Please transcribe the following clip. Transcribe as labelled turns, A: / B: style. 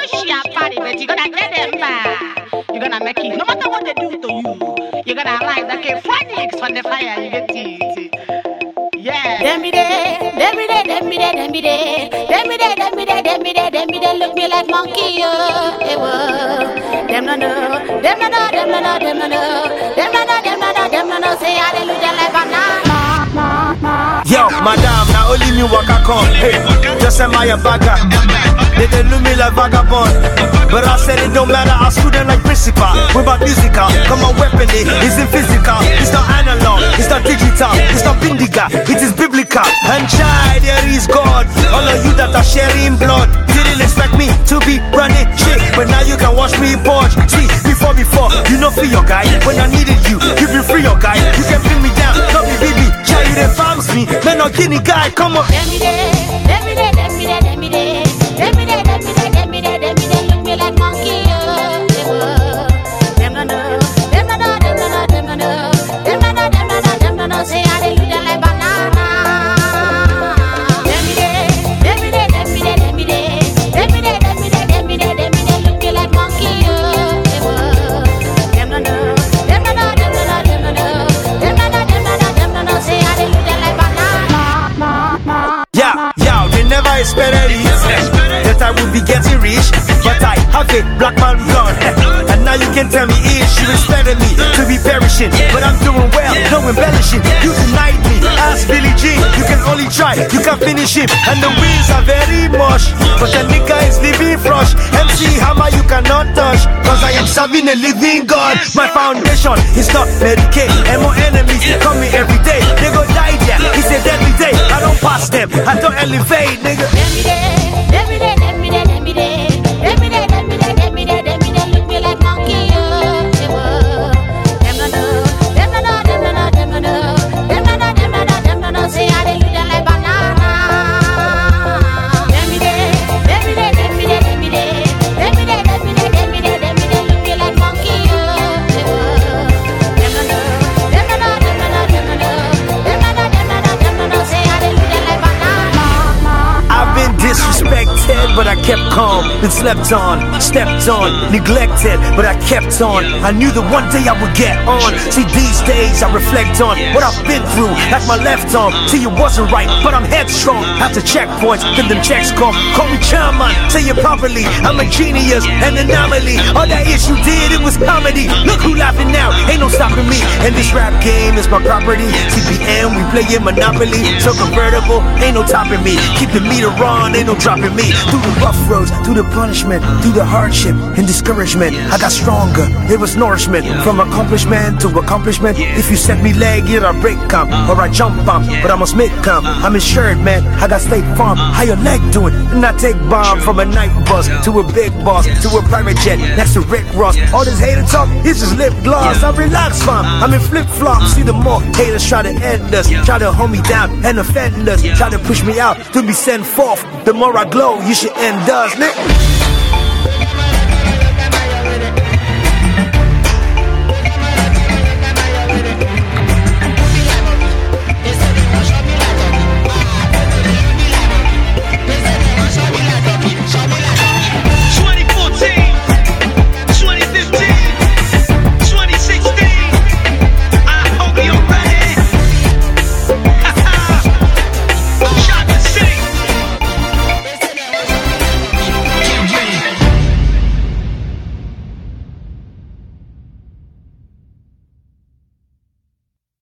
A: share party, but you're gonna get them back. You're gonna make it. No matter what they do to you, you're gonna rise like a phoenix from the fire. You get it. Yeah. Them be there, them be there, them be there, them be there, them be there, them be there, them be there, them be there. Look me like monkey, they were. Them no know, them no know, them no know, them no know, them no know, them no know, them no know. Say hallelujah like banana.
B: Yo, madam, now only me waka come. Hey, just am I a bagger? They look me like vagabond, but I said it don't matter. I screw them like principal. What about musical? Come on, weapon it isn't physical. It's not analog, it's not digital, it's not bindiga, it is biblical. And child, there is God. All of you that are sharing blood didn't expect me to be running shit, but now you can watch me purge. See, before, you know free your guy. When I needed you, you been free your guy. You can bring me down, not me baby. Child, you done farms me, man, not guinea guy. Come on.
A: Them be there, them be there, them be there, them be there. Them be there, them be there, them be there, them be there. Look me like monkey, they were. Them no know, them no know, them no know, them no know, them no know, them no know, them no know. Say hallelujah like banana. Them be there, them be there, them be there, them be there, them be there, them be there, them be there, them be there. Look me like monkey, they were. Them no know, them no know, them no know, them no know, them no know, them no know, them no know. Say hallelujah like banana.
B: Yeah, they never expected it. That I would be getting rich, but I have a black man blood. And now you can tell me you expected me to be perishing, but I'm doing well, no embellishing. You denied me, ask Billie Jean. You can only try, you can finish him. And the wheels are very mush, but the nigga is living fresh. MC Hammer you cannot touch, cause I am serving a living God. My foundation is not Medicaid, and more enemies coming every day. They go die there, it's a deadly day. I don't pass them, I don't elevate, nigga.
A: Them be there, them be there, them be there, them be there, them be there, them be there, them be there, them be there. Look me like monkey, they were. Them no know, them no know, them no know, them no know, them no know, them no know, them no know. Say hallelujah like banana. Them be there, them be there, them be there, them be there, them be there, them be there, them be there, them be there. Look me like monkey, they were. Them no know, them no know, them no know, them no know, them no know, them no know, them no know. Say hallelujah like banana.
B: I've been disrespected, but I kept calm. Been slept on, stepped on, neglected, but I kept on. I knew that one day I would get on. See, these days I reflect on what I've been through, like my left arm. See, it wasn't right, but I'm headstrong. After checkpoints, then them checks come. Call me chairman, say it properly. I'm a genius, an anomaly. All that is you did, it was comedy. Look who laughing now, ain't no stopping me. And this rap game is my property. CPM, we play in Monopoly. So convertible, ain't no topping me. Keep the meter on, ain't no dropping me. Through the rough roads, through the punishment, through the hardship and discouragement, I got stronger. It was nourishment, from accomplishment to accomplishment. If you set me leg, it'll break come, or I jump on, but I must make come. I'm insured, man, I got State Farm. How your leg doing? And I take bomb from a night bus to a big boss, to a private jet next to Rick Ross. All this hater talk, it's just lip gloss. I relax, fam, I'm in flip-flops. See the more haters try to end us, try to hold me down and offend us, try to push me out to be sent forth. The more I glow, you should end us, nigga.